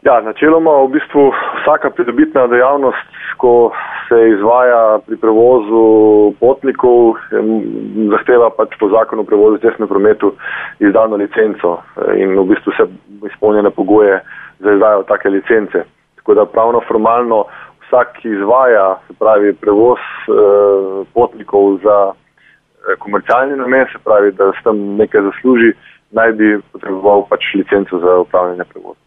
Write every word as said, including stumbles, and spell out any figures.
Ja, načeloma v bistvu vsaka pridobitna dejavnost, ko se izvaja pri prevozu potnikov, zahteva pač po zakonu o prevozu v cestnem prometu izdano licenco in v bistvu se izpolnjene pogoje za izdajo take licence. Tako da pravno formalno vsak, ki izvaja, se pravi, prevoz eh, potnikov za eh, komercialni namen, se pravi, da s tem nekaj zasluži, naj bi potreboval pač licenco za upravljanje prevoza.